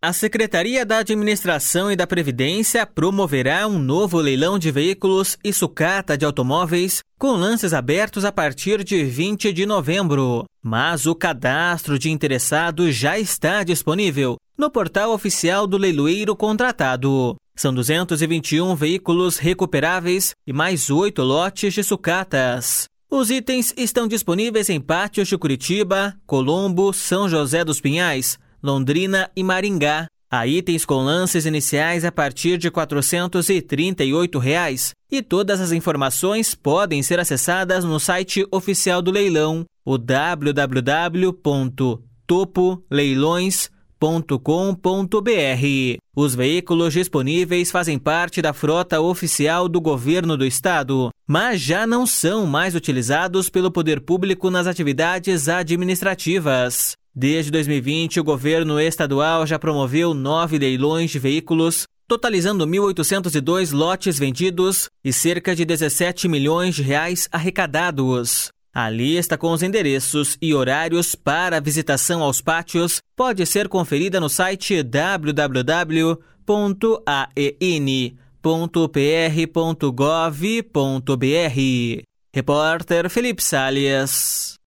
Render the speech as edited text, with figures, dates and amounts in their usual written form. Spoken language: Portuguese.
A Secretaria da Administração e da Previdência promoverá um novo leilão de veículos e sucata de automóveis com lances abertos a partir de 20 de novembro. Mas o cadastro de interessados já está disponível no portal oficial do leiloeiro contratado. São 221 veículos recuperáveis e mais 8 lotes de sucatas. Os itens estão disponíveis em pátios de Curitiba, Colombo, São José dos Pinhais, Londrina e Maringá. Há itens com lances iniciais a partir de R$ 438 e todas as informações podem ser acessadas no site oficial do leilão, o www.topoleilões.com.br. Os veículos disponíveis fazem parte da frota oficial do governo do estado, mas já não são mais utilizados pelo poder público nas atividades administrativas. Desde 2020, o governo estadual já promoveu 9 leilões de veículos, totalizando 1.802 lotes vendidos e cerca de 17 milhões de reais arrecadados. A lista com os endereços e horários para visitação aos pátios pode ser conferida no site www.aen.pr.gov.br. Repórter Felipe Salles.